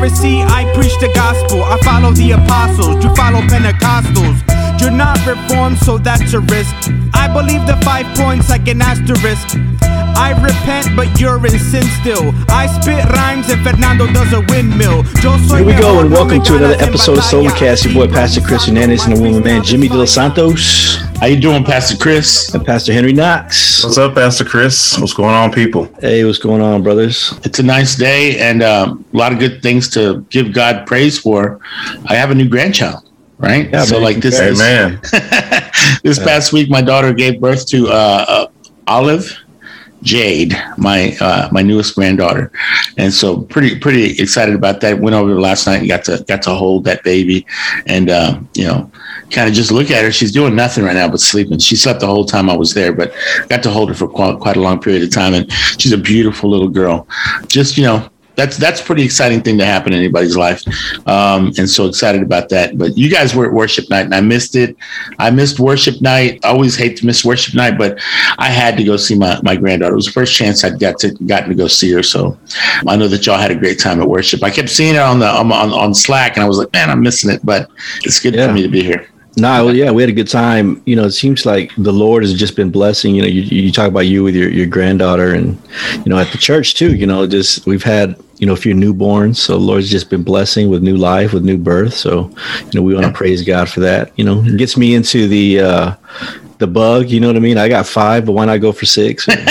Pharisee, I preach the gospel. I follow the apostles, you follow Pentecostals. You're not reformed, so that's a risk. I believe the 5 points like an asterisk. I repent, but you're in sin still. I spit rhymes and Fernando does a windmill. Here we go, and welcome to another episode of Solarcast. Your boy, Pastor Chris Hernandez, and the woman man, Jimmy De Los Santos. How you doing, Pastor Chris? And Pastor Henry Knox. What's up, Pastor Chris? What's going on, people? Hey, what's going on, brothers? It's a nice day and a lot of good things to give God praise for. I have a new grandchild, right? Yeah, so, man. like this. Amen. This past week, my daughter gave birth to Olive Jade, my newest granddaughter, and so pretty excited about that. Went over last night and got to hold that baby, and kind of just look at her. She's doing nothing right now but sleeping. She slept the whole time I was there, but got to hold her for quite a long period of time, and she's a beautiful little girl. Just That's a pretty exciting thing to happen in anybody's life. And so excited about that. But you guys were at worship night and I missed it. I missed worship night. I always hate to miss worship night, but I had to go see my granddaughter. It was the first chance I'd gotten to go see her. So I know that y'all had a great time at worship. I kept seeing her on Slack and I was like, man, I'm missing it, but it's good for me to be here. No, yeah, we had a good time. It seems like the Lord has just been blessing. You talk about you with your granddaughter, and at the church too. Just we've had a few newborns, so the Lord's just been blessing with new life, with new birth. So we want to praise God for that. It gets me into the bug. You know what I mean? I got 5, but why not go for 6? Nah.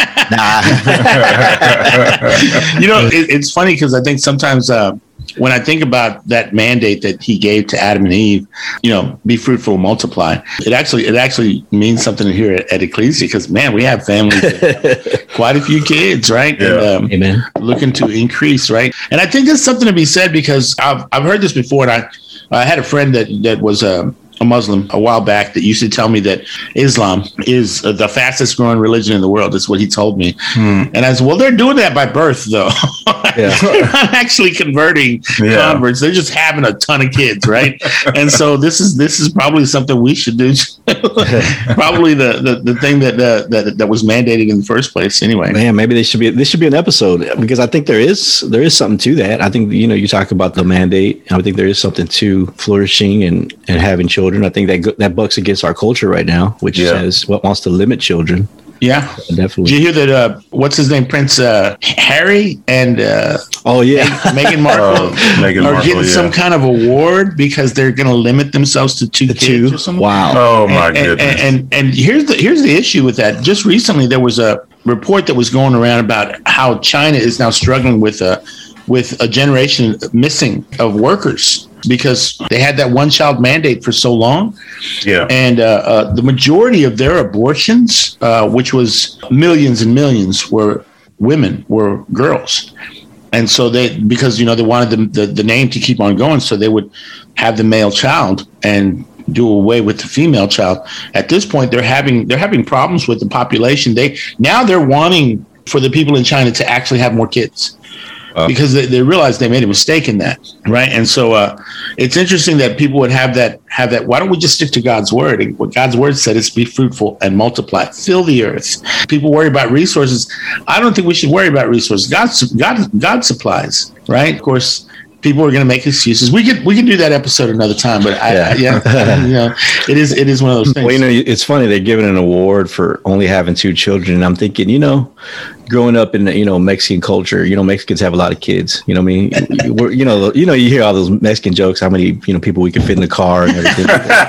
It's funny because I think sometimes. When I think about that mandate that he gave to Adam and Eve, be fruitful, multiply, it actually means something here at Ecclesia because, man, we have families, quite a few kids, right? Yeah. And, Amen. Looking to increase, right? And I think there's something to be said because I've heard this before, and I had a friend that was a Muslim a while back that used to tell me that Islam is the fastest growing religion in the world. That's what he told me. And I said, well, they're doing that by birth, though. Yeah. They're not actually converting converts. They're just having a ton of kids, right? And so this is probably something we should do. Probably the thing that was mandated in the first place. Anyway, man, maybe this should be an episode because I think there is something to that. I think you talk about the mandate, and I think there is something to flourishing and having children. I think that bucks against our culture right now, which says what wants to limit children. Yeah, definitely. Did you hear that? What's his name? Prince Harry and Meghan Markle are getting some kind of award because they're going to limit themselves to two kids or something. Wow! Oh my goodness! And here's the issue with that. Just recently, there was a report that was going around about how China is now struggling with a generation missing of workers because they had that one-child mandate for so long. Yeah. And the majority of their abortions, which was millions and millions, were girls. And so because they wanted the name to keep on going, so they would have the male child and do away with the female child. At this point, they're having problems with the population. They're wanting for the people in China to actually have more kids. Because they realized they made a mistake in that, right? And so it's interesting that people would have that. Why don't we just stick to God's word? And what God's word said is be fruitful and multiply, fill the earth. People worry about resources. I don't think we should worry about resources. God supplies, right? Of course, people are going to make excuses. We can do that episode another time, but it is one of those things. Well, it's funny they're giving an award for only having 2 children, and I'm thinking, growing up in Mexican culture, Mexicans have a lot of kids. You know what I mean? You hear all those Mexican jokes, how many people we can fit in the car and everything.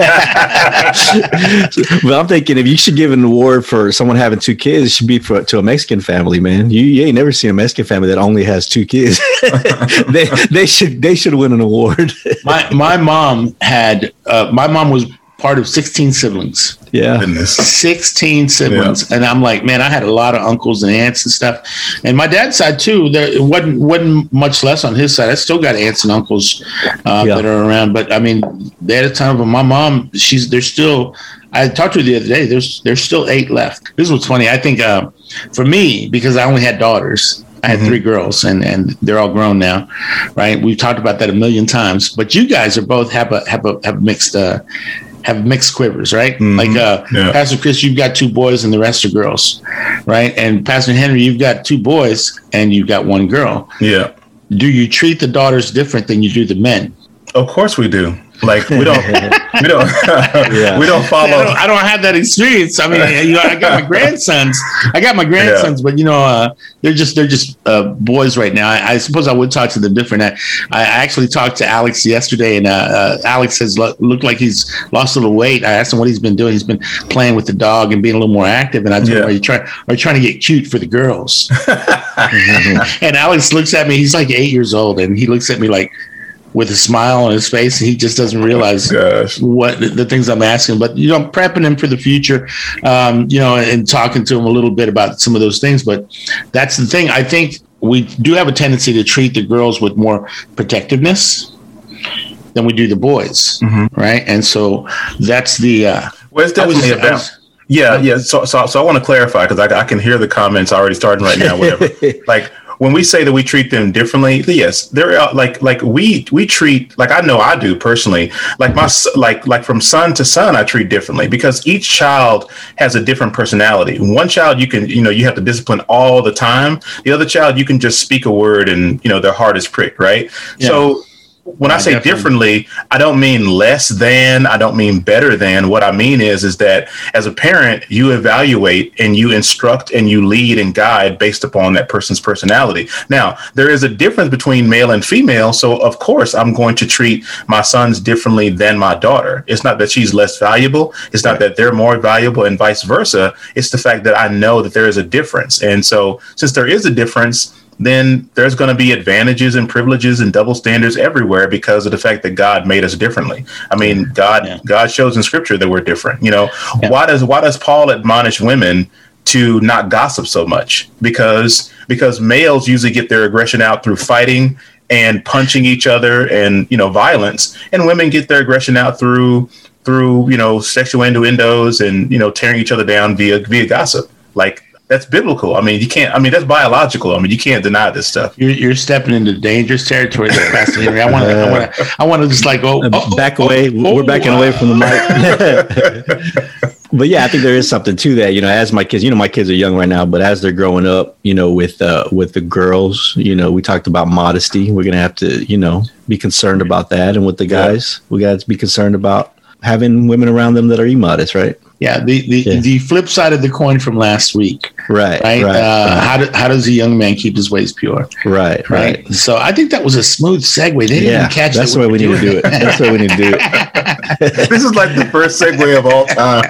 But I'm thinking if you should give an award for someone having 2 kids, it should be to a Mexican family, man. You ain't never seen a Mexican family that only has 2 kids. They should win an award. My mom was part of 16 siblings. Yeah. 16 siblings. Yeah. And I'm like, man, I had a lot of uncles and aunts and stuff. And my dad's side too, it wasn't much less on his side. I still got aunts and uncles that are around. But I mean, they had a ton of them. My mom, I talked to her the other day, there's still 8 left. This is what's funny. I think for me, because I only had daughters, I had 3 girls and they're all grown now, right? We've talked about that a million times, but you guys are both have mixed quivers, right? Mm-hmm. Like Pastor Chris, you've got 2 boys and the rest are girls, right? And Pastor Henry, you've got 2 boys and you've got 1 girl. Yeah. do you treat the daughters different than you do the men? Of course we do. Like we don't we don't follow. I don't have that experience. I mean, I got my grandsons. But they're just boys right now. I suppose I would talk to them different. I actually talked to Alex yesterday, and Alex has looked like he's lost a little weight. I asked him what he's been doing. He's been playing with the dog and being a little more active. And I told him, are you trying to get cute for the girls? And Alex looks at me. He's like 8 years old, and he looks at me like, with a smile on his face, and he just doesn't realize what the things I'm asking. But I'm prepping him for the future, and talking to him a little bit about some of those things. But that's the thing. I think we do have a tendency to treat the girls with more protectiveness than we do the boys, right? And so that's the. Well, it's definitely about. Yeah. So I want to clarify, because I can hear the comments already starting right now. Whatever, like. When we say that we treat them differently, yes, there are like we treat, like I know I do personally, like like from son to son, I treat differently, because each child has a different personality. One child you can, you have to discipline all the time. The other child, you can just speak a word and, their heart is pricked, right? Yeah. So when I say differently, I don't mean less than, I don't mean better than. What I mean is that as a parent, you evaluate and you instruct and you lead and guide based upon that person's personality. Now, there is a difference between male and female. So, of course, I'm going to treat my sons differently than my daughter. It's not that she's less valuable. It's not that they're more valuable and vice versa. It's the fact that I know that there is a difference. And so since there is a difference, then there's going to be advantages and privileges and double standards everywhere because of the fact that God made us differently. I mean, God shows in Scripture that we're different. Why does Paul admonish women to not gossip so much? Because males usually get their aggression out through fighting and punching each other and violence, and women get their aggression out through sexual innuendos and tearing each other down via gossip. Like, that's biblical. I mean, you can't. I mean, that's biological. I mean, you can't deny this stuff. You're stepping into dangerous territory there, Pastor Henry. I want to just like back away. We're backing away from the mic. But yeah, I think there is something to that. As my kids, my kids are young right now, but as they're growing up, with the girls, we talked about modesty. We're gonna have to, be concerned about that, and with the guys, we got to be concerned about having women around them that are immodest, right? Yeah, the flip side of the coin from last week. Right. How does a young man keep his ways pure? Right. So I think that was a smooth segue. They didn't even catch that's the way we need to do it. That's the way we need to do it. This is like the first segue of all time.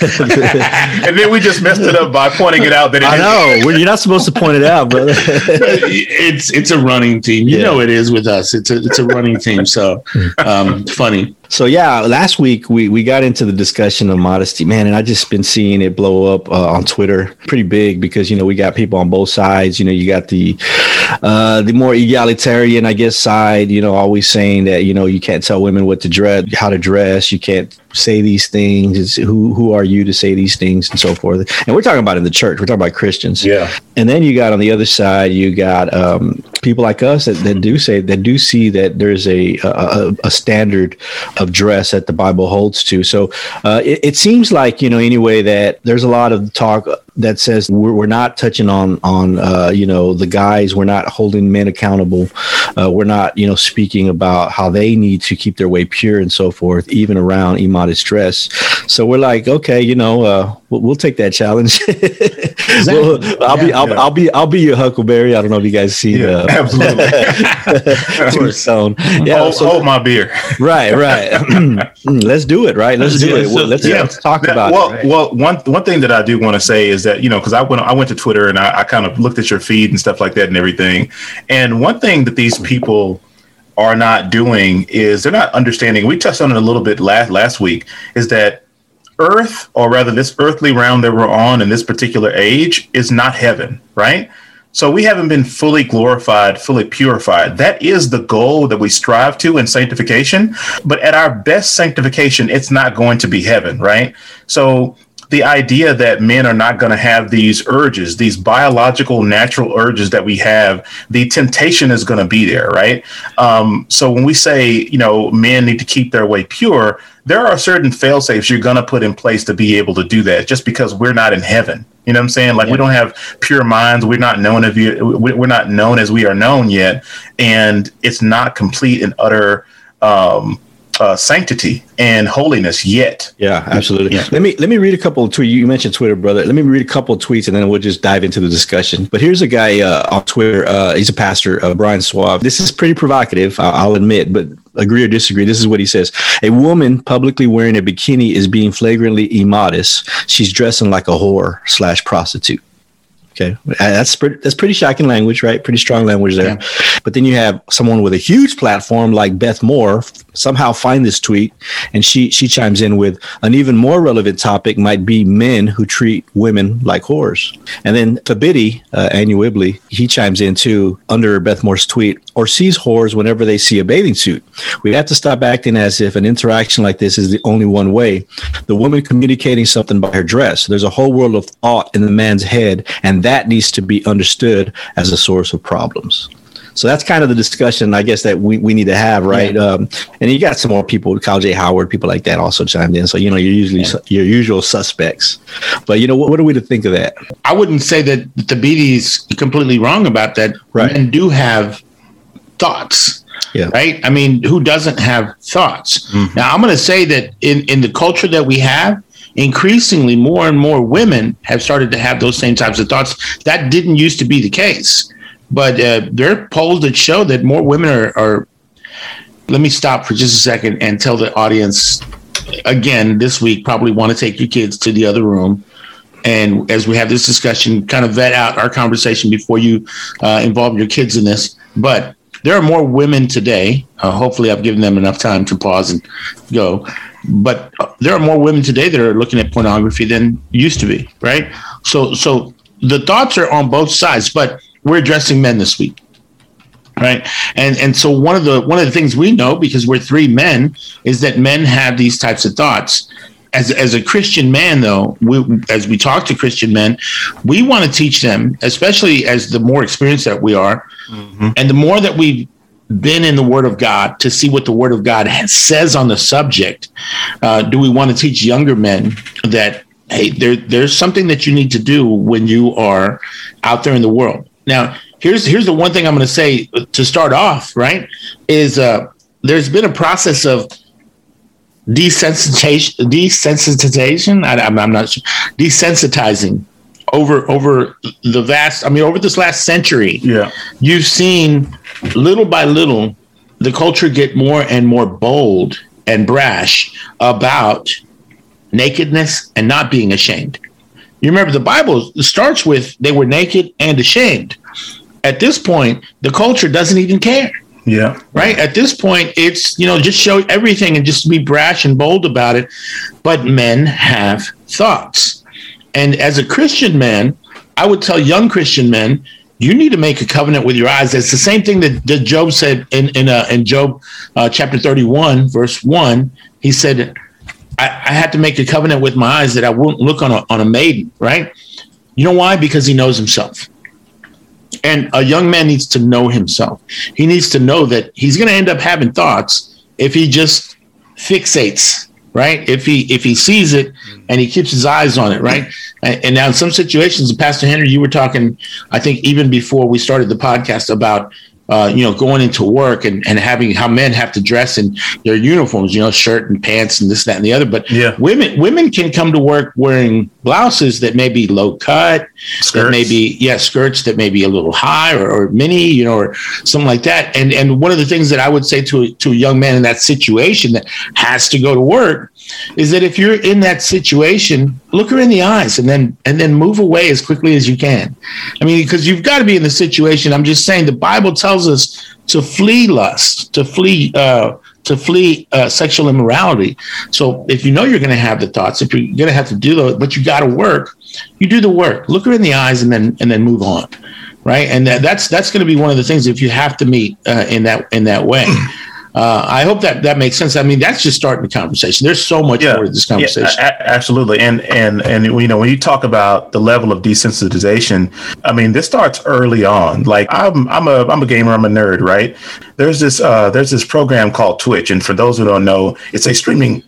And then we just messed it up by pointing it out. I know. You're not supposed to point it out, brother. It's a running team. You know it is with us. It's a running team. So funny. So last week we got into the discussion of modesty, man, and I just been seeing it blow up on Twitter pretty big because we got people on both sides. You got the more egalitarian, I guess, side. Always saying that you can't tell women what to dress, how to dress. You can't say these things. It's who are you to say these things and so forth. And we're talking about in the church. We're talking about Christians. Yeah. And then you got on the other side, you got people like us that do see that there's a standard of dress that the Bible holds to. So it seems like, anyway, that there's a lot of talk that says we're not touching on the guys. We're not holding men accountable. We're not, speaking about how they need to keep their way pure and so forth, even around immodest dress. So we're like, okay, we'll take that challenge. I'll be your Huckleberry. I don't know if you guys see absolutely. Tombstone. Hold my beer. Right. Let's do it. Right. Let's do it. Let's talk about it. Well, one thing that I do want to say is that, because I went to Twitter and I kind of looked at your feed and stuff like that and everything. And one thing that these people are not doing is they're not understanding. We touched on it a little bit last week, is that Earth, or rather this earthly realm that we're on in this particular age, is not heaven, right? So we haven't been fully glorified, fully purified. That is the goal that we strive to in sanctification. But at our best sanctification, it's not going to be heaven, right? So the idea that men are not going to have these urges, these biological, natural urges that we have, the temptation is going to be there, right? So when we say, men need to keep their way pure, there are certain fail-safes you're going to put in place to be able to do that, just because we're not in heaven. You know what I'm saying? Like, we don't have pure minds. We're not known we're not known as we are known yet. And it's not complete and utter sanctity and holiness yet. Yeah, absolutely. Yeah. Let me read a couple of tweets. You mentioned Twitter, brother. Let me read a couple of tweets, and then we'll just dive into the discussion. But here's a guy on Twitter. He's a pastor, Brian Suave. This is pretty provocative, I'll admit, but agree or disagree. This is what he says. A woman publicly wearing a bikini is being flagrantly immodest. She's dressing like a whore / prostitute. Okay, that's pretty shocking language, right? Pretty strong language there. Yeah. But then you have someone with a huge platform like Beth Moore somehow find this tweet, and she chimes in with an even more relevant topic might be men who treat women like whores. And then Fabidi Anuibli, he chimes in too under Beth Moore's tweet, or sees whores whenever they see a bathing suit. We have to stop acting as if an interaction like this is the only one way. The woman communicating something by her dress. There's a whole world of thought in the man's head, and that needs to be understood as a source of problems. So that's kind of the discussion, I guess, that we need to have, right? Yeah. And you got some more people, Kyle J. Howard, people like that also chimed in. So, you're usually your usual suspects. But, what are we to think of that? I wouldn't say that the BD's completely wrong about that. Right. Men do have thoughts, right? I mean, who doesn't have thoughts? Mm-hmm. Now, I'm going to say that in the culture that we have, increasingly more and more women have started to have those same types of thoughts. That didn't used to be the case. But there are polls that show that more women are. Let me stop for just a second and tell the audience, again, this week, probably want to take your kids to the other room. And as we have this discussion, kind of vet out our conversation before you involve your kids in this. But there are more women today. Hopefully I've given them enough time to pause and go. But there are more women today that are looking at pornography than used to be, right? So the thoughts are on both sides, but we're addressing men this week, right? And so one of the things we know, because we're three men, is that men have these types of thoughts. As a Christian man, though, as we talk to Christian men, we want to teach them, especially as the more experienced that we are, mm-hmm. and the more that we've been in the Word of God to see what the Word of God says on the subject. Do we want to teach younger men that, hey, there's something that you need to do when you are out there in the world? Now, here's the one thing I'm going to say to start off, right, is there's been a process of desensitization. I'm not sure. Desensitizing over the vast, over this last century. Yeah. You've seen little by little the culture get more and more bold and brash about nakedness and not being ashamed. You remember the Bible starts with they were naked and ashamed. At this point, the culture doesn't even care. Yeah. Right. At this point, it's, just show everything and just be brash and bold about it. But men have thoughts. And as a Christian man, I would tell young Christian men, you need to make a covenant with your eyes. It's the same thing that Job said in Job chapter 31, verse 1. He said, I had to make a covenant with my eyes that I won't look on a maiden, right? You know why? Because he knows himself. And a young man needs to know himself. He needs to know that he's going to end up having thoughts if he just fixates, right? If he sees it and he keeps his eyes on it, right? And now in some situations, Pastor Henry, you were talking, I think even before we started the podcast about, going into work and having how men have to dress in their uniforms, shirt and pants and this, that, and the other. But yeah. Women can come to work wearing blouses that may be low cut, skirts. That may be, skirts that may be a little high or mini, or something like that. And one of the things that I would say to a young man in that situation that has to go to work is that if you're in that situation, look her in the eyes and then move away as quickly as you can. Because you've got to be in the situation. I'm just saying the Bible tells us to flee lust, to flee sexual immorality. So if you're going to have the thoughts, if you're going to have to do those, but you got to work, you do the work. Look her in the eyes and then move on, right? And that's going to be one of the things if you have to meet in that way. I hope that makes sense. I mean, that's just starting the conversation. There's so much more to this conversation. Yeah, absolutely. And you know, when you talk about the level of desensitization, I mean, this starts early on. Like I'm a gamer, I'm a nerd, right? There's this program called Twitch, and for those who don't know, it's a streaming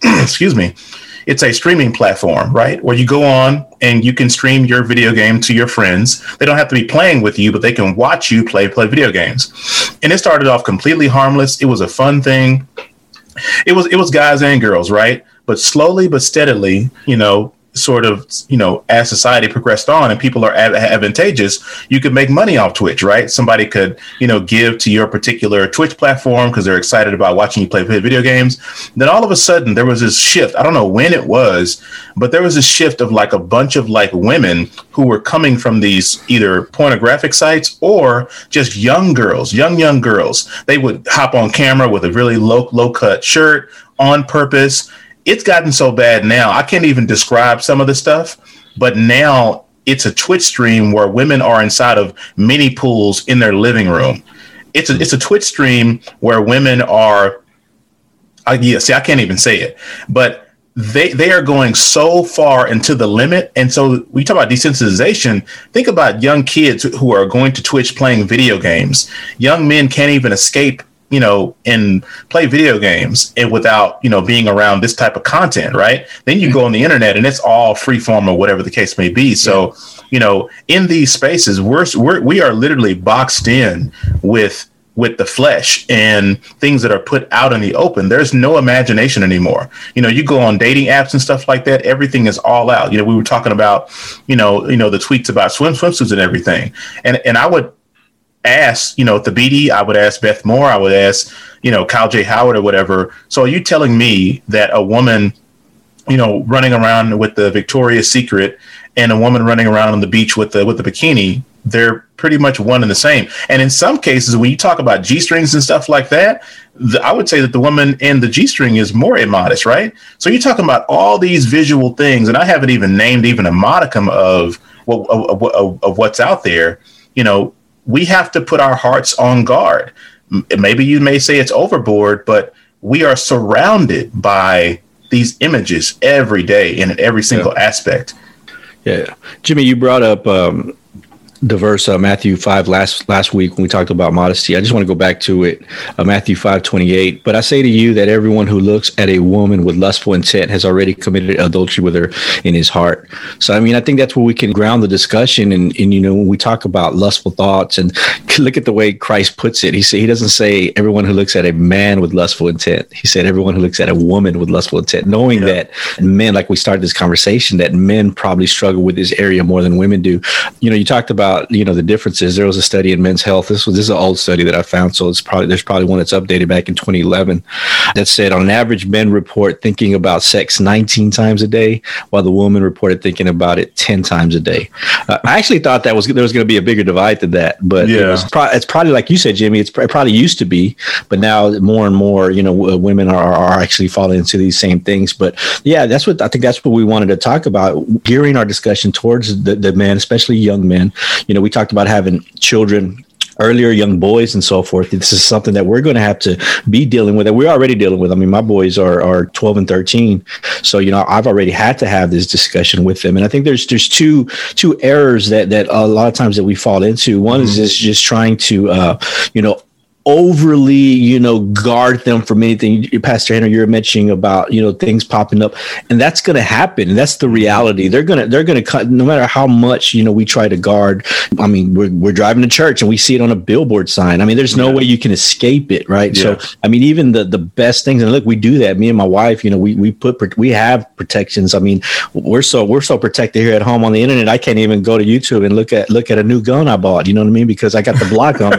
it's a streaming platform, right? Where you go on and you can stream your video game to your friends. They don't have to be playing with you, but they can watch you play video games. And it started off completely harmless. It was a fun thing. It was guys and girls, right? But slowly but steadily, you know, sort of, you know, as society progressed on and people are advantageous, you could make money off Twitch, right? Somebody could, you know, give to your particular Twitch platform because they're excited about watching you play video games. Then all of a sudden there was this shift. I don't know when it was, but there was this shift of like a bunch of like women who were coming from these either pornographic sites or just young girls. They would hop on camera with a really low cut shirt on purpose. It's gotten so bad now, I can't even describe some of the stuff, but now it's a Twitch stream where women are inside of mini pools in their living room. It's a Twitch stream where women are, I can't even say it, but they are going so far into the limit. And so we talk about desensitization. Think about young kids who are going to Twitch playing video games. Young men can't even escape, you know, and play video games and without, you know, being around this type of content, right? Then you go on the internet and it's all free form or whatever the case may be. So, you know, in these spaces, we are literally boxed in with the flesh and things that are put out in the open. There's no imagination anymore. You know, you go on dating apps and stuff like that. Everything is all out. You know, we were talking about, you know, the tweets about swimsuits and everything. And I would ask, you know, Thabiti, I would ask Beth Moore, I would ask, you know, Kyle J. Howard or whatever. So are you telling me that a woman, you know, running around with the Victoria's Secret and a woman running around on the beach with the bikini, they're pretty much one and the same? And in some cases, when you talk about G-strings and stuff like that, I would say that the woman in the G-string is more immodest, right? So you're talking about all these visual things, and I haven't even named even a modicum of what's out there. You know, we have to put our hearts on guard. Maybe you may say it's overboard, but we are surrounded by these images every day and in every single aspect. Yeah. Jimmy, you brought up the verse Matthew 5 last week when we talked about modesty. I just want to go back to it, Matthew 5:28. But I say to you that everyone who looks at a woman with lustful intent has already committed adultery with her in his heart. So, I mean, I think that's where we can ground the discussion. And you know, when we talk about lustful thoughts, and look at the way Christ puts it, he doesn't say everyone who looks at a man with lustful intent. He said everyone who looks at a woman with lustful intent, knowing that men, like we started this conversation, that men probably struggle with this area more than women do. You know, you talked about, you know, the differences. There was a study in Men's Health. This is an old study that I found, so there's probably one that's updated back in 2011 that said on average men report thinking about sex 19 times a day, while the woman reported thinking about it 10 times a day. I actually thought there was going to be a bigger divide to that, but it's probably like you said, Jimmy. It probably used to be, but now more and more, you know, women are actually falling into these same things. But yeah, that's what we wanted to talk about, gearing our discussion towards the men, especially young men. You know, we talked about having children earlier, young boys and so forth. This is something that we're going to have to be dealing with, that we're already dealing with. I mean, my boys are 12 and 13. So, you know, I've already had to have this discussion with them. And I think there's two errors that a lot of times that we fall into. One is just trying to, you know, overly, you know, guard them from anything. Pastor Henry, you're mentioning about, you know, things popping up, and that's going to happen. And that's the reality. They're going to cut, no matter how much, you know, we try to guard. I mean, we're driving to church and we see it on a billboard sign. I mean, there's no way you can escape it. Right. Yeah. So, I mean, even the best things, and look, we do that. Me and my wife, you know, we have protections. I mean, we're so protected here at home on the internet. I can't even go to YouTube and look at a new gun I bought, you know what I mean? Because I got the block on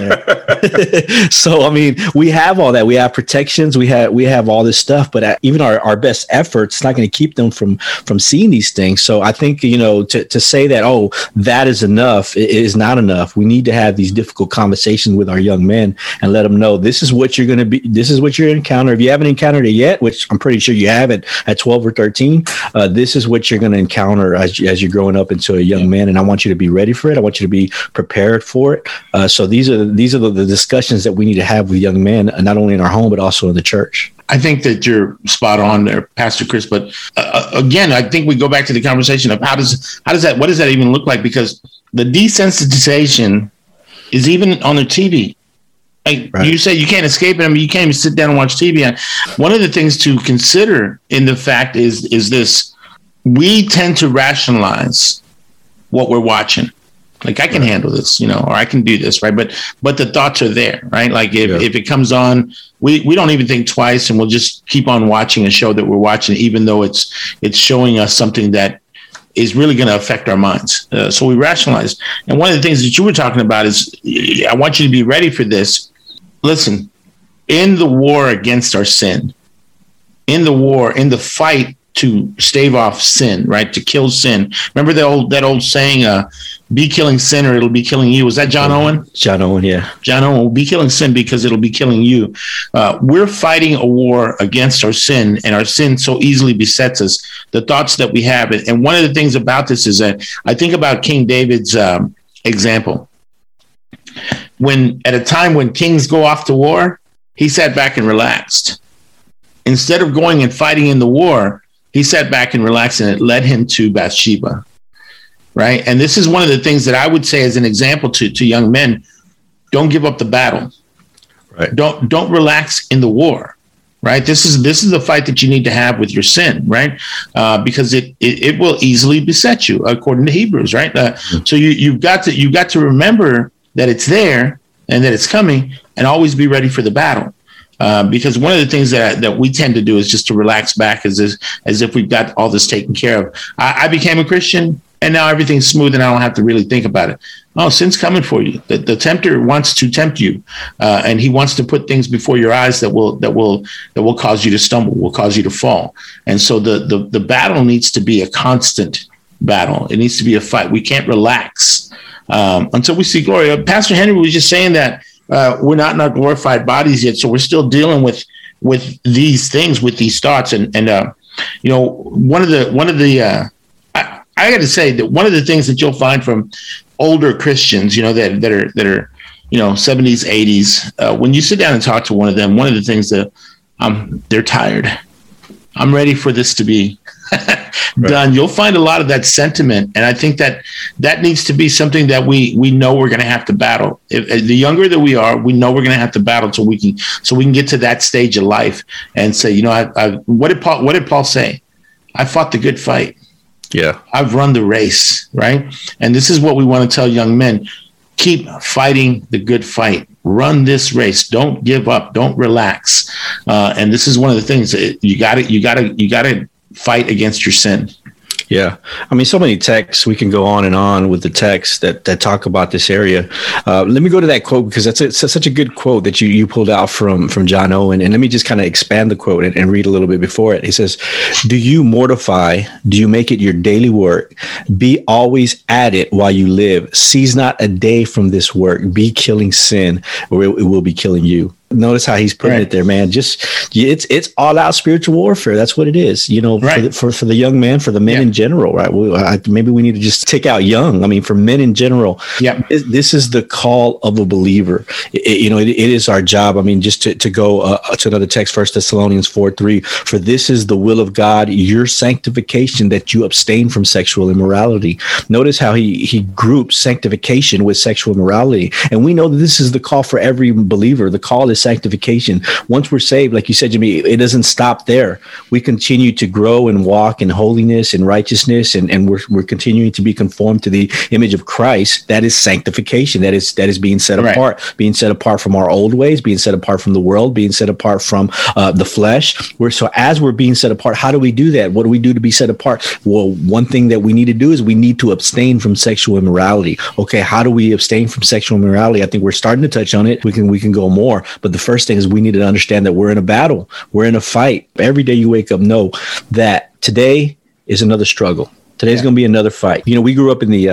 there. So, I mean, we have all that. We have protections. We have all this stuff, but even our best efforts, it's not going to keep them from seeing these things. So I think, you know, to say that, oh, that is enough, it is not enough. We need to have these difficult conversations with our young men and let them know this is what you're going to be. This is what you're going to encounter. If you haven't encountered it yet, which I'm pretty sure you haven't at 12 or 13, this is what you're going to encounter as you're growing up into a young man. And I want you to be ready for it. I want you to be prepared for it. So these are the discussions that we we need to have with young men, not only in our home, but also in the church. I think that you're spot on there, Pastor Chris. But again, I think we go back to the conversation of what does that even look like? Because the desensitization is even on the TV. Like right. You say you can't escape it. I mean, you can't even sit down and watch TV. And one of the things to consider in the fact is this: we tend to rationalize what we're watching. Like, I can handle this, or I can do this, right? But the thoughts are there, right? Like if it comes on, we don't even think twice, and we'll just keep on watching a show that we're watching, even though it's showing us something that is really going to affect our minds. So we rationalize. And one of the things that you were talking about is, I want you to be ready for this. Listen, in the war against our sin, in the fight to stave off sin, right? To kill sin. Remember that old saying, be killing sin or it'll be killing you. Was that John Owen? John Owen, yeah. John Owen will be killing sin because it'll be killing you. We're fighting a war against our sin, and our sin so easily besets us, the thoughts that we have. And one of the things about this is that I think about King David's example. At a time when kings go off to war, he sat back and relaxed. Instead of going and fighting in the war, he sat back and relaxed, and it led him to Bathsheba. Right. And this is one of the things that I would say as an example to young men. Don't give up the battle. Right. Don't relax in the war. Right. This is the fight that you need to have with your sin. Right. Because it will easily beset you, according to Hebrews. Right. So you've got to remember that it's there and that it's coming, and always be ready for the battle. Because one of the things that we tend to do is just to relax back as if we've got all this taken care of. I became a Christian, and now everything's smooth, and I don't have to really think about it. Oh, sin's coming for you. The tempter wants to tempt you, and he wants to put things before your eyes that will cause you to stumble, will cause you to fall. And so the battle needs to be a constant battle. It needs to be a fight. We can't relax until we see glory. Pastor Henry was just saying that we're not in our glorified bodies yet, so we're still dealing with these things, with these thoughts, and one of the I got to say that one of the things that you'll find from older Christians, that are 70s, 80s, when you sit down and talk to one of them, one of the things that they're tired. I'm ready for this to be done. You'll find a lot of that sentiment, and I think that needs to be something that we know we're going to have to battle. The younger that we are, we know we're going to have to battle so we can get to that stage of life and say, what did Paul say? I fought the good fight. Yeah, I've run the race, right? And this is what we want to tell young men: keep fighting the good fight. Run this race. Don't give up. Don't relax. And this is one of the things that you got to fight against your sin. Yeah. I mean, so many texts, we can go on and on with the texts that talk about this area. Let me go to that quote, because that's such a good quote that you pulled out from John Owen. And let me just kind of expand the quote and read a little bit before it. He says, do you mortify? Do you make it your daily work? Be always at it while you live. Seize not a day from this work. Be killing sin, or it will be killing you. Notice how he's putting it there, man. It's all out spiritual warfare. That's what it is, for the young man, for the men in general, right? Maybe we need to just take out young. I mean, for men in general, this is the call of a believer. It is our job. I mean, just to go to another text, 1 Thessalonians 4:3, for this is the will of God, your sanctification, that you abstain from sexual immorality. Notice how he groups sanctification with sexual immorality. And we know that this is the call for every believer. The call is sanctification. Once we're saved, like you said, Jimmy, it doesn't stop there. We continue to grow and walk in holiness and righteousness, and we're continuing to be conformed to the image of Christ. That is sanctification. That is being set apart, being set apart from our old ways, being set apart from the world, being set apart from the flesh. As we're being set apart, how do we do that? What do we do to be set apart? Well, one thing that we need to do is we need to abstain from sexual immorality. Okay, how do we abstain from sexual immorality? I think we're starting to touch on it. We can go more, but the first thing is we need to understand that we're in a battle. We're in a fight. Every day you wake up, know that today is another struggle. Today's going to be another fight. We grew up in the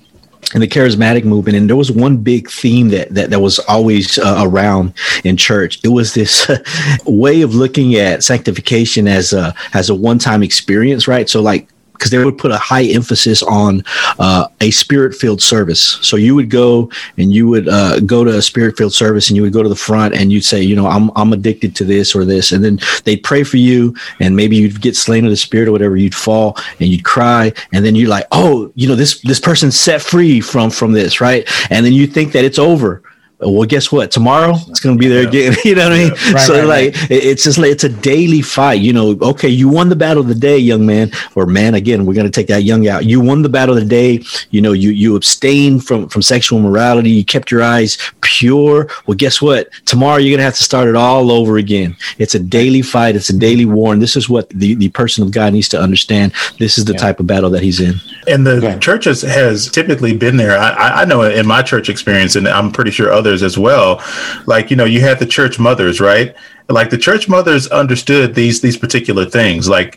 charismatic movement, and there was one big theme that was always around in church. It was this way of looking at sanctification as a one-time experience, right? So like because they would put a high emphasis on a spirit-filled service. So you would go and you would go to a spirit-filled service, and you would go to the front and you'd say, I'm addicted to this or this. And then they'd pray for you, and maybe you'd get slain of the spirit or whatever. You'd fall and you'd cry. And then you're like, oh, this person's set free from this, right? And then you think that it's over. Well, guess what? Tomorrow it's going to be there again. You know what I mean? Right. It's just like, it's a daily fight. Okay, you won the battle of the day, young man or man. Again, we're going to take that young out. You won the battle of the day. You abstained from sexual immorality. You kept your eyes pure. Well, guess what? Tomorrow you're going to have to start it all over again. It's a daily fight. It's a daily war. And this is what the person of God needs to understand. This is the type of battle that he's in. And the church has typically been there. I know in my church experience, and I'm pretty sure others as well, like, you had the church mothers, right? Like the church mothers understood these particular things, like,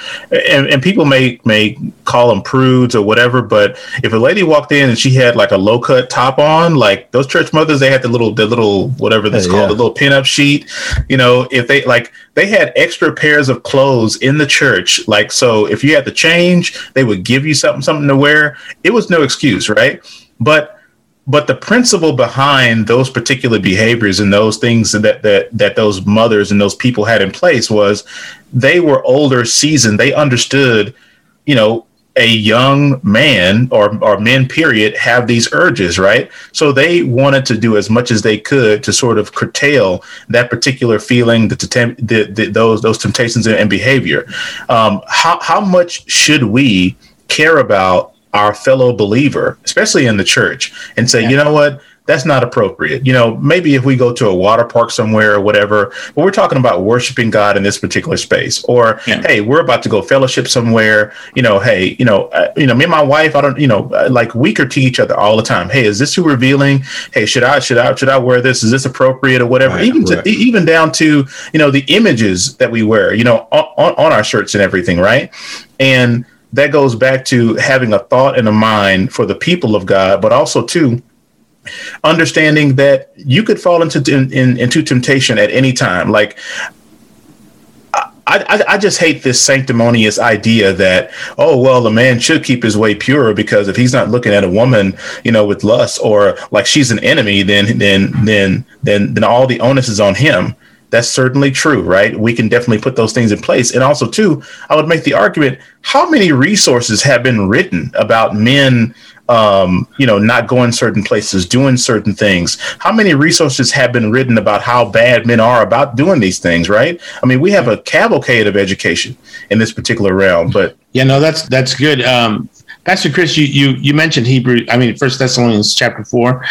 and people may call them prudes or whatever, but if a lady walked in and she had like a low cut top on, like those church mothers, they had the little whatever that's called, the little pinup sheet, if they had extra pairs of clothes in the church. Like, so if you had to change, they would give you something to wear. It was no excuse, right? But the principle behind those particular behaviors and those things that those mothers and those people had in place was they were older, seasoned. They understood, a young man or men, period, have these urges, right? So they wanted to do as much as they could to sort of curtail that particular feeling, those temptations and behavior. How much should we care about our fellow believer, especially in the church, and say, you know what, that's not appropriate. Maybe if we go to a water park somewhere or whatever, but we're talking about worshiping God in this particular space, or, hey, we're about to go fellowship somewhere, me and my wife, I don't, like we critique each other all the time. Hey, is this too revealing? Hey, should I wear this? Is this appropriate or whatever? Right, even down to, the images that we wear, on our shirts and everything. Right. And that goes back to having a thought and a mind for the people of God, but also too understanding that you could fall into temptation at any time. Like, I just hate this sanctimonious idea that, oh, well, a man should keep his way pure because if he's not looking at a woman, with lust or like she's an enemy, then all the onus is on him. That's certainly true, right? We can definitely put those things in place. And also, too, I would make the argument, how many resources have been written about men, not going certain places, doing certain things? How many resources have been written about how bad men are about doing these things, right? I mean, we have a cavalcade of education in this particular realm, but... Yeah, no, that's good. Pastor Chris, you mentioned 1 Thessalonians chapter 4.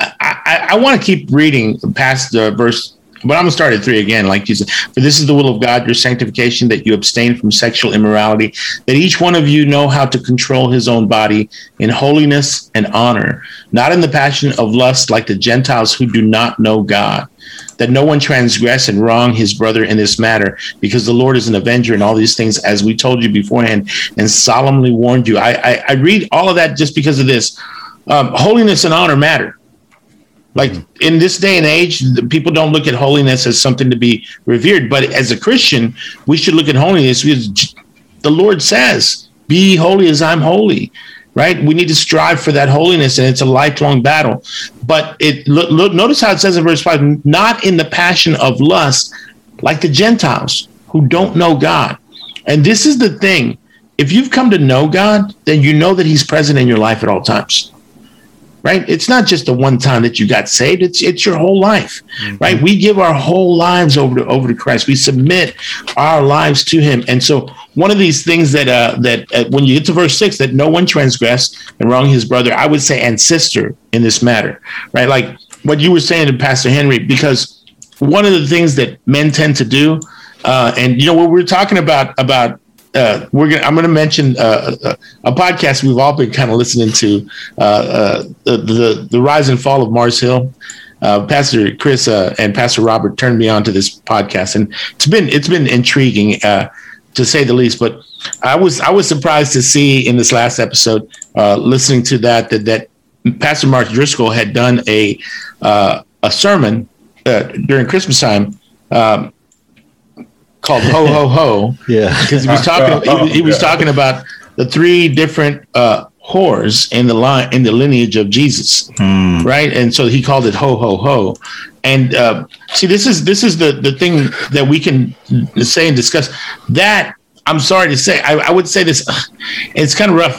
I want to keep reading past the verse, but I'm going to start at 3 again, like you said. For this is the will of God, your sanctification, that you abstain from sexual immorality, that each one of you know how to control his own body in holiness and honor, not in the passion of lust like the Gentiles who do not know God, that no one transgress and wrong his brother in this matter, because the Lord is an avenger in all these things, as we told you beforehand and solemnly warned you. I read all of that just because of this. Holiness and honor matter. Like in this day and age, people don't look at holiness as something to be revered. But as a Christian, we should look at holiness because the Lord says, be holy as I'm holy, right? We need to strive for that holiness, and it's a lifelong battle. But notice how it says in verse 5, not in the passion of lust like the Gentiles who don't know God. And this is the thing. If you've come to know God, then you know that he's present in your life at all times. Right? It's not just the one time that you got saved. It's your whole life, right? We give our whole lives over to Christ. We submit our lives to him. And so one of these things that when you get to verse 6, that no one transgress and wrong his brother, I would say, and sister in this matter, right? Like what you were saying to Pastor Henry, because one of the things that men tend to do, and what we're talking about I'm going to mention a podcast we've all been kind of listening to, the rise and fall of Mars Hill. Pastor Chris and Pastor Robert turned me on to this podcast, and it's been intriguing to say the least. But I was surprised to see in this last episode, listening to that Pastor Mark Driscoll had done a sermon during Christmas time. Called Ho Ho Ho, yeah, because he was talking about the three different whores in the lineage of Jesus, right? And so he called it ho ho ho. And see, this is the thing that we can say and discuss. That I'm sorry to say, I would say this. It's kind of rough.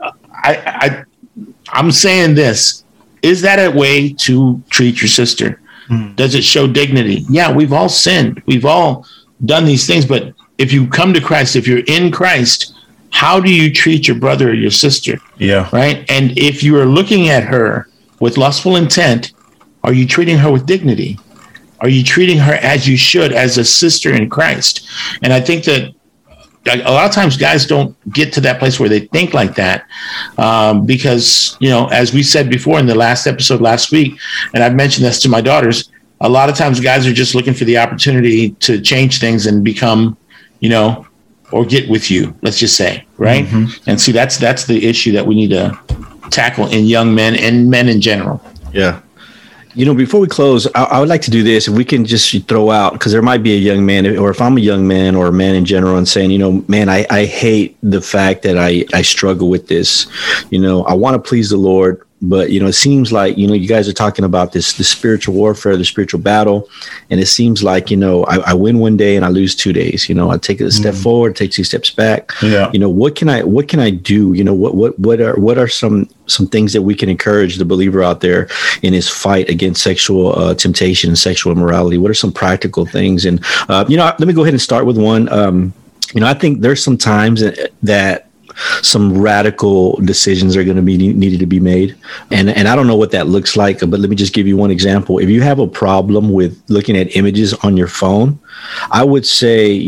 I'm saying this. Is that a way to treat your sister? Does it show dignity? Yeah, we've all sinned. We've all done these things. But if you come to Christ, if you're in Christ, how do you treat your brother or your sister? Yeah. Right. And if you are looking at her with lustful intent, are you treating her with dignity? Are you treating her as you should, as a sister in Christ? And I think that a lot of times guys don't get to that place where they think like that, because, as we said before in the last episode last week, and I've mentioned this to my daughters, a lot of times guys are just looking for the opportunity to change things and become, or get with you, let's just say, right? And see, that's the issue that we need to tackle in young men and men in general. Yeah. Before we close, I would like to do this. If we can just throw out, because there might be a young man, or if I'm a young man or a man in general, and saying, man, I hate the fact that I struggle with this. I want to please the Lord, but, it seems like, you guys are talking about the spiritual warfare, the spiritual battle. And it seems like, I win one day and I lose 2 days. I take a step forward, take 2 steps back. Yeah. What can I do? What are some things that we can encourage the believer out there in his fight against sexual temptation and sexual immorality? What are some practical things? And, let me go ahead and start with one. I think there's some times that some radical decisions are going to be needed to be made. And I don't know what that looks like, but let me just give you one example. If you have a problem with looking at images on your phone, I would say,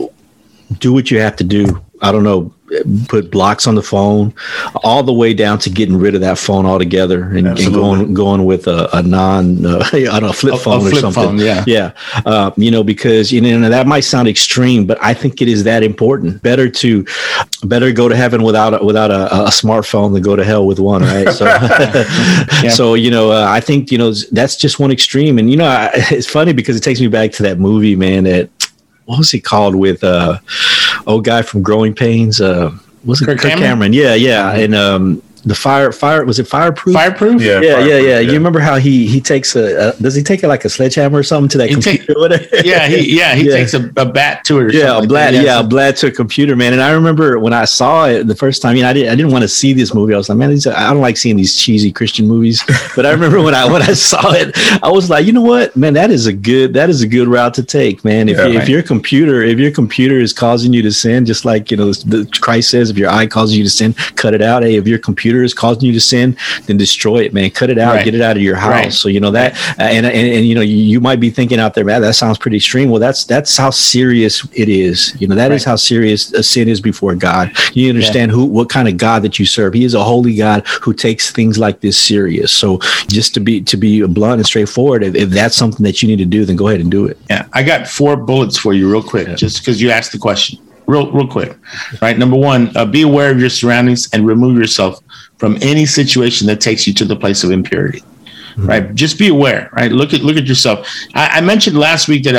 do what you have to do. I don't know, put blocks on the phone, all the way down to getting rid of that phone altogether and going with a non, flip phone or something. Phone, yeah. Because that might sound extreme, but I think it is that important. Better go to heaven without a smartphone than go to hell with one, right? So, So I think that's just one extreme, and it's funny because it takes me back to that movie, man. What was it called with old guy from Growing Pains? Was it Kirk Cameron? Yeah. And the fire was it Fireproof? Fireproof? Yeah. You remember how he takes does he take like a sledgehammer or something to that computer? He takes a bat to it. A bat to a computer, man. And I remember when I saw it the first time, I didn't want to see this movie. I was like, man, I don't like seeing these cheesy Christian movies. But I remember when I saw it, I was like, you know what, man, that is a good route to take, man. If your computer is causing you to sin, just like Christ says, if your eye causes you to sin, cut it out. Hey, if your computer is causing you to sin, then destroy it, man. Cut it out, get it out of your house. Right. So that, and you might be thinking out there, man, that sounds pretty extreme. Well, that's how serious it is. That is how serious a sin is before God. You understand what kind of God that you serve. He is a holy God who takes things like this serious. So just to be blunt and straightforward, if that's something that you need to do, then go ahead and do it. Yeah, I got 4 bullets for you, real quick, just because you asked the question. Real quick, right? Number 1, be aware of your surroundings and remove yourself from any situation that takes you to the place of impurity, right? Just be aware, right? Look at yourself. I mentioned last week that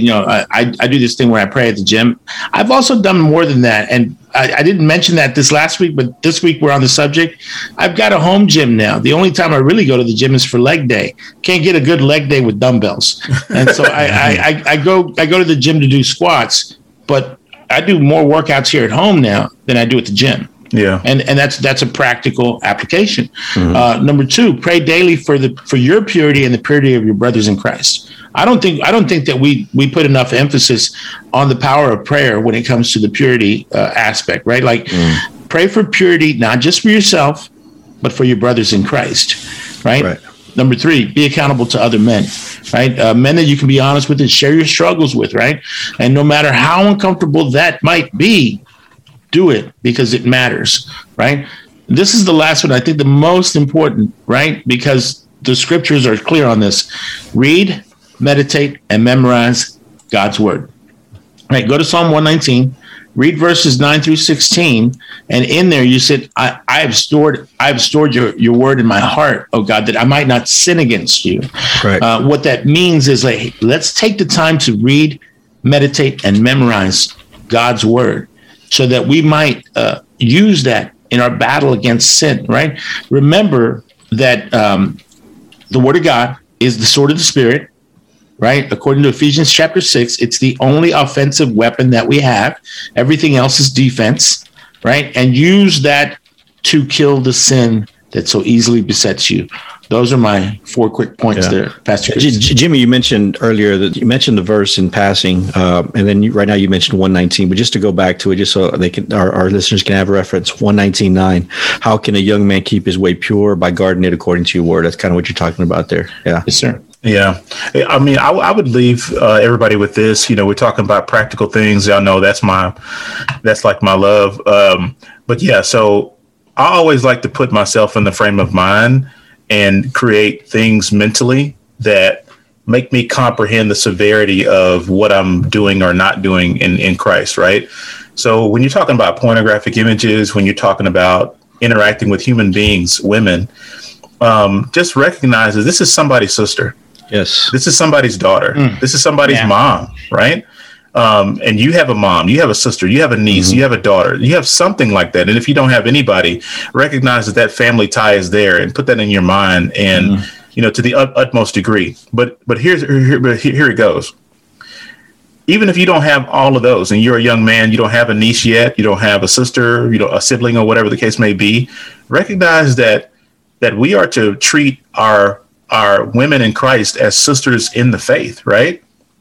I do this thing where I pray at the gym. I've also done more than that, and I didn't mention that this last week, but this week we're on the subject. I've got a home gym now. The only time I really go to the gym is for leg day. Can't get a good leg day with dumbbells, and so I go to the gym to do squats, but I do more workouts here at home now than I do at the gym. Yeah. And that's a practical application. Number 2, pray daily for your purity and the purity of your brothers in Christ. I don't think that we put enough emphasis on the power of prayer when it comes to the purity aspect, right? Like pray for purity, not just for yourself, but for your brothers in Christ, right? Number 3, be accountable to other men, right? Men that you can be honest with and share your struggles with, right? And no matter how uncomfortable that might be, do it because it matters, right? This is the last one, I think the most important, right? Because the scriptures are clear on this. Read, meditate, and memorize God's word, right? Go to Psalm 119, read verses 9 through 16, and in there you said, I have stored your word in my heart, oh God, that I might not sin against you. Right. What that means is, like, let's take the time to read, meditate, and memorize God's word, so that we might use that in our battle against sin, right? Remember that the Word of God is the sword of the Spirit, right? According to Ephesians chapter 6, it's the only offensive weapon that we have. Everything else is defense, right? And use that to kill the sin that so easily besets you. Those are my 4 quick points there, Pastor Chris. Jimmy, you mentioned earlier that you mentioned the verse in passing, and then right now you mentioned 119. But just to go back to it, just so they can, our listeners can have a reference. 119:9. How can a young man keep his way pure? By guarding it according to your word. That's kind of what you're talking about there. Yeah. Yes, sir. Yeah. I mean, I would leave everybody with this. We're talking about practical things. Y'all know that's like my love. But yeah, so I always like to put myself in the frame of mind and create things mentally that make me comprehend the severity of what I'm doing or not doing in Christ, right? So when you're talking about pornographic images, when you're talking about interacting with human beings, women, just recognize that this is somebody's sister. Yes. This is somebody's daughter. This is somebody's mom, right? And you have a mom, you have a sister, you have a niece, you have a daughter, you have something like that. And if you don't have anybody, recognize that family tie is there and put that in your mind and, to the utmost degree. But here it goes. Even if you don't have all of those and you're a young man, you don't have a niece yet, you don't have a sister, a sibling or whatever the case may be, recognize that we are to treat our women in Christ as sisters in the faith, right?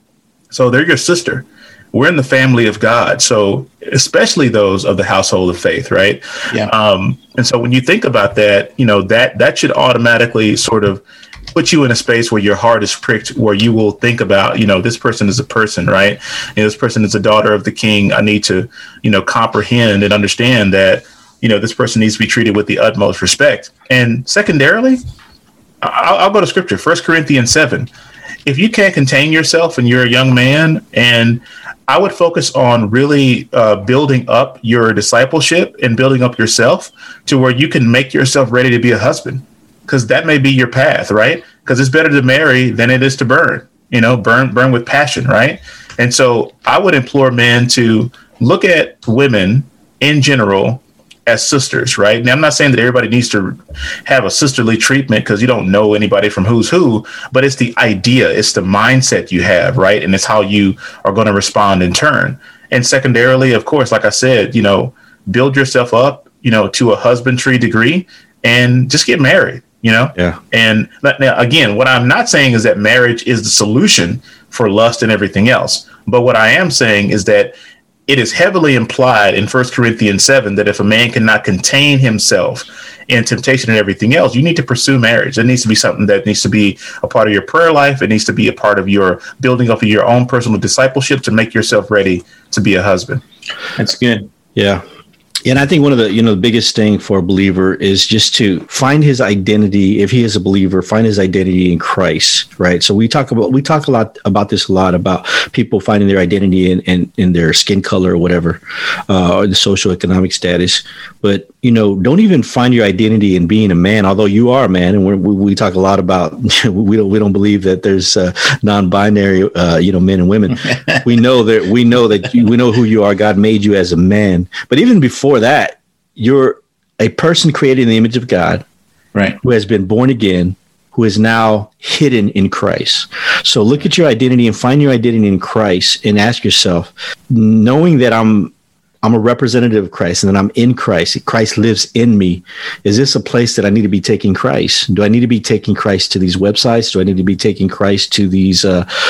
So they're your sister. We're in the family of God. So especially those of the household of faith, right? Yeah. And so when you think about that, that should automatically sort of put you in a space where your heart is pricked, where you will think about, this person is a person, right? This person is a daughter of the King. I need to, comprehend and understand that, this person needs to be treated with the utmost respect. And secondarily, I'll go to scripture, 1 Corinthians 7. If you can't contain yourself and you're a young man, and I would focus on really building up your discipleship and building up yourself to where you can make yourself ready to be a husband, because that may be your path, right? Because it's better to marry than it is to burn, burn with passion, right? And so I would implore men to look at women in general as sisters, right? Now, I'm not saying that everybody needs to have a sisterly treatment because you don't know anybody from who's who, but it's the idea, it's the mindset you have, right? And it's how you are going to respond in turn. And secondarily, of course, like I said, build yourself up, to a husbandry degree and just get married, Yeah. And now, again, what I'm not saying is that marriage is the solution for lust and everything else. But what I am saying is that it is heavily implied in 1 Corinthians 7 that if a man cannot contain himself in temptation and everything else, you need to pursue marriage. It needs to be something that needs to be a part of your prayer life. It needs to be a part of your building up of your own personal discipleship to make yourself ready to be a husband. That's good. Yeah. And I think one of the, the biggest thing for a believer is just to find his identity. If he is a believer, find his identity in Christ, right? So we talk a lot about this about people finding their identity in their skin color or whatever, or the socioeconomic status. But, don't even find your identity in being a man, although you are a man. And we talk a lot about, we don't believe that there's non-binary, men and women. we know who you are. God made you as a man. But even before that, you're a person created in the image of God, right? Who has been born again, who is now hidden in Christ. So look at your identity and find your identity in Christ and ask yourself, knowing that I'm a representative of Christ and that I'm in Christ, Christ lives in me. Is this a place that I need to be taking Christ? Do I need to be taking Christ to these websites? Do I need to be taking Christ to these,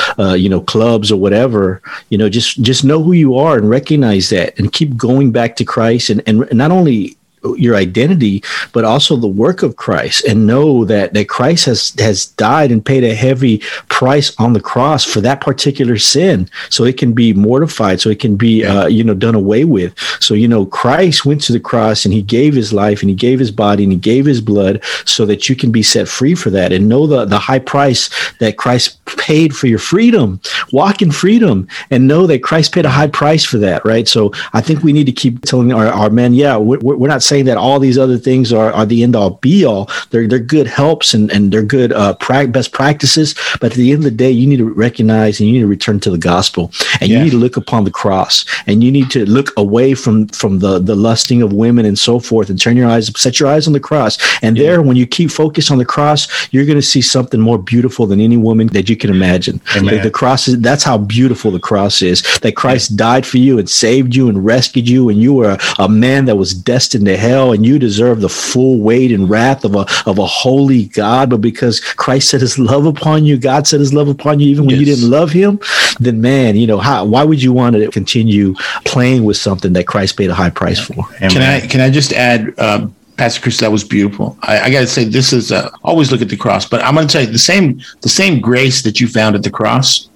clubs or whatever? Just know who you are and recognize that and keep going back to Christ and not only your identity, but also the work of Christ, and know that Christ has died and paid a heavy price on the cross for that particular sin, so it can be mortified, so it can be done away with. So Christ went to the cross and he gave his life and he gave his body and he gave his blood so that you can be set free for that, and know the high price that Christ paid for your freedom. Walk in freedom and know that Christ paid a high price for that, right? So I think we need to keep telling our men, we're not saying saying that all these other things are the end all be all. They're good helps and they're good best practices. But at the end of the day, you need to recognize and you need to return to the gospel, and you need to look upon the cross, and you need to look away from the lusting of women and so forth, and set your eyes on the cross. And there, when you keep focused on the cross, you're going to see something more beautiful than any woman that you can imagine. The cross that's how beautiful the cross is, that Christ died for you and saved you and rescued you, and you were a man that was destined to hell, and you deserve the full weight and wrath of a holy God. But because Christ set his love upon you, God set his love upon you, even when you didn't love him, then man, why would you want to continue playing with something that Christ paid a high price for? Can I just add, Pastor Chris, that was beautiful. I got to say, this is always look at the cross, but I'm going to tell you the same grace that you found at the cross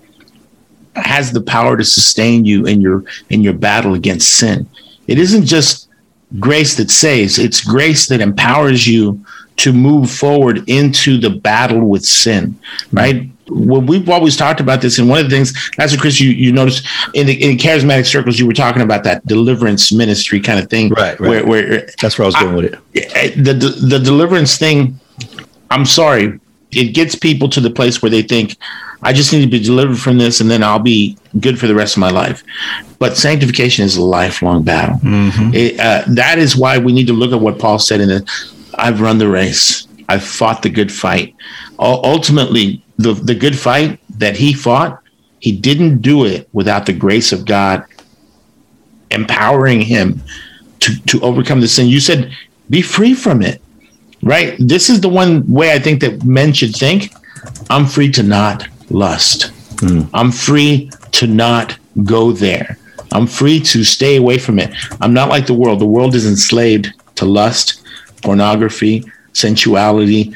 has the power to sustain you in your battle against sin. It isn't just grace that saves; it's grace that empowers you to move forward into the battle with sin. Right? Well, we've always talked about this, and one of the things, Pastor Chris, you noticed in charismatic circles, you were talking about that deliverance ministry kind of thing. Right. Where that's where I was going with it. The deliverance thing, I'm sorry, it gets people to the place where they think, I just need to be delivered from this, and then I'll be good for the rest of my life. But sanctification is a lifelong battle. Mm-hmm. That is why we need to look at what Paul said in it. I've run the race. I've fought the good fight. Ultimately, the good fight that he fought, he didn't do it without the grace of God empowering him to overcome the sin. You said, be free from it, right? This is the one way I think that men should think. I'm free to not lust. I'm free to not go there. I'm free to stay away from it. I'm not like the world. The world is enslaved to lust, pornography, sensuality.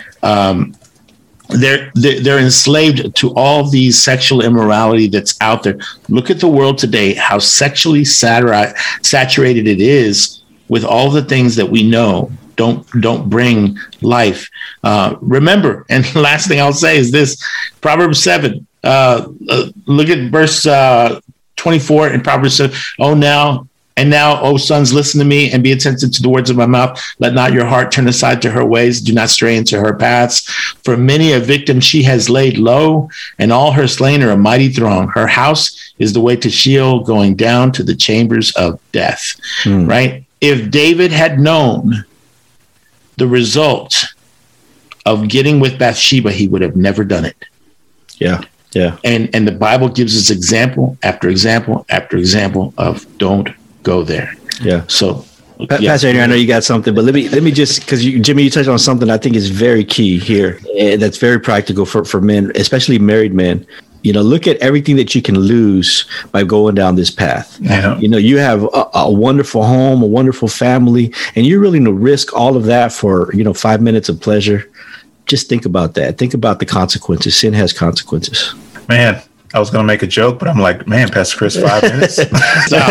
They're enslaved to all these sexual immorality that's out there. Look at the world today, how sexually saturated it is with all the things that we know don't bring life. Remember, and the last thing I'll say is this, Proverbs 7, look at verse 24 in Proverbs 7. Now, O sons, listen to me and be attentive to the words of my mouth. Let not your heart turn aside to her ways. Do not stray into her paths. For many a victim she has laid low, and all her slain are a mighty throng. Her house is the way to Sheol, going down to the chambers of death. Right? If David had known the result of getting with Bathsheba, he would have never done it. Yeah. And the Bible gives us example after example after example of don't go there. Yeah. So, Pastor Andrew, I know you got something, but let me just, because Jimmy, you touched on something I think is very key here, and that's very practical for men, especially married men. Look at everything that you can lose by going down this path. Yeah. You have a wonderful home, a wonderful family, and you're willing to risk all of that for 5 minutes of pleasure. Just think about that. Think about the consequences. Sin has consequences. Man, I was going to make a joke, but I'm like, man, Pastor Chris, 5 minutes. Stop.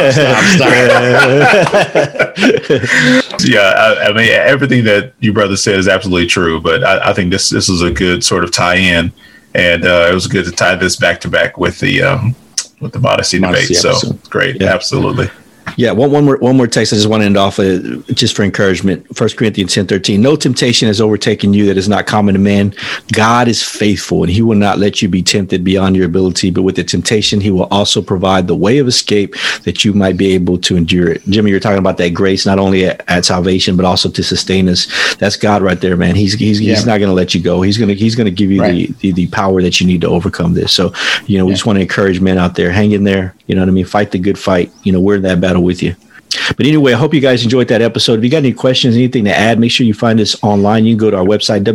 Yeah, I mean, everything that you brother said is absolutely true, but I think this is a good sort of tie-in, and it was good to tie this back to back with the modesty debate. Episode. So great, absolutely. Yeah, one more text I just want to end off just for encouragement. 1 Corinthians 10:13. No temptation has overtaken you that is not common to man. God is faithful, and he will not let you be tempted beyond your ability. But with the temptation, he will also provide the way of escape that you might be able to endure it. Jimmy, you're talking about that grace, not only at salvation, but also to sustain us. That's God right there, man. He's not going to let you go. He's going to give you the power that you need to overcome this. So, we just want to encourage men out there, hang in there. You know what I mean? Fight the good fight. We're in that battle with you. But anyway, I hope you guys enjoyed that episode. If you got any questions, anything to add, make sure you find us online. You can go to our website,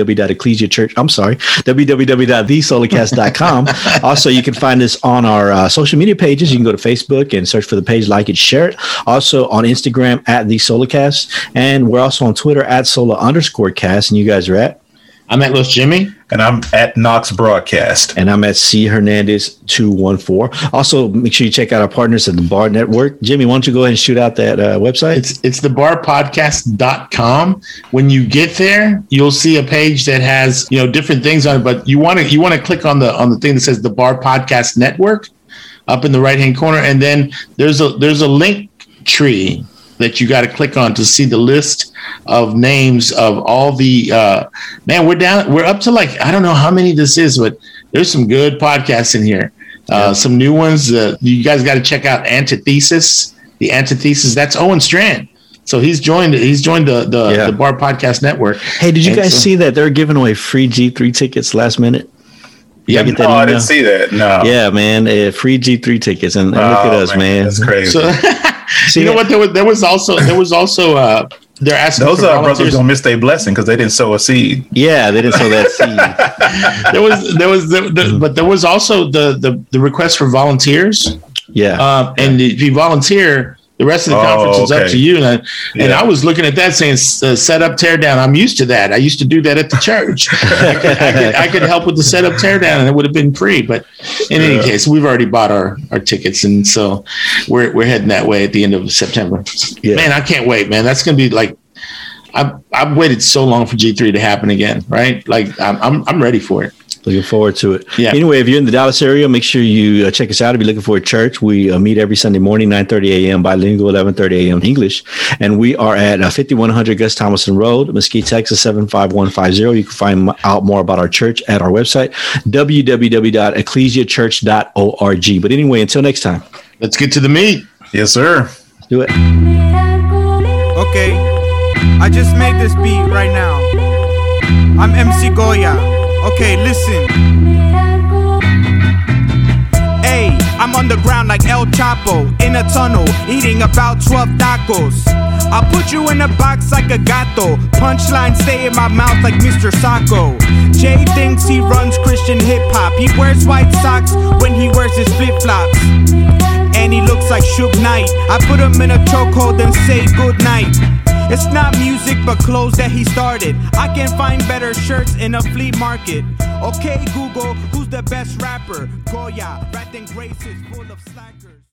www.thesolocast.com. Also, you can find us on our social media pages. You can go to Facebook and search for the page, like it, share it. Also on Instagram at The Solocast. And we're also on Twitter at Sola_cast. And you guys are at? I'm at Los Jimmy. And I'm at Knox Broadcast. And I'm at C Hernandez 214. Also, make sure you check out our partners at the Bar Network. Jimmy, why don't you go ahead and shoot out that website? It's thebarpodcast.com. When you get there, you'll see a page that has different things on it, but you want to click on the thing that says the Bar Podcast Network up in the right hand corner, and then there's a link tree that you got to click on to see the list of names of all the man. We're up to like, I don't know how many this is, but there's some good podcasts in here. Some new ones. You guys got to check out Antithesis. The Antithesis. That's Owen Strand. So he's joined the Bar Podcast Network. Hey, did you guys see that they're giving away free G3 tickets last minute? Yeah, no, I didn't see that. No. Yeah, man, free G3 tickets, and look at us, man. That's crazy. So, you know what? There was also they're asking those brothers gonna miss their blessing because they didn't sow a seed. Yeah, they didn't sow that seed. But there was also the request for volunteers. Yeah, and if you volunteer, the rest of the conference is up to you. And I was looking at that saying, set up, tear down. I'm used to that. I used to do that at the church. I could help with the set up, tear down, and it would have been free. But in any case, we've already bought our tickets. And so we're heading that way at the end of September. Yeah. Man, I can't wait, man. That's going to be like, I've waited so long for G3 to happen again, right? Like I'm ready for it. Looking forward to it. Yeah. Anyway, if you're in the Dallas area, make sure you check us out. If you're looking for a church, we meet every Sunday morning, 9:30 a.m. bilingual, 11:30 a.m. English. And we are at 5100 Gus Thomason Road, Mesquite, Texas, 75150. You can find out more about our church at our website, www.ecclesiachurch.org. But anyway, until next time. Let's get to the meat. Yes, sir. Let's do it. Okay, I just made this beat right now. I'm MC Goya. Okay, listen. Hey, I'm on the ground like El Chapo, in a tunnel, eating about 12 tacos. I'll put you in a box like a gato. Punchlines stay in my mouth like Mr. Sacco. Jay thinks he runs Christian hip-hop. He wears white socks when he wears his flip-flops. And he looks like Suge Knight. I put him in a chokehold and say goodnight. It's not music but clothes that he started. I can find better shirts in a flea market. Okay, Google, who's the best rapper? Goya, Rat and Grace is full of slackers.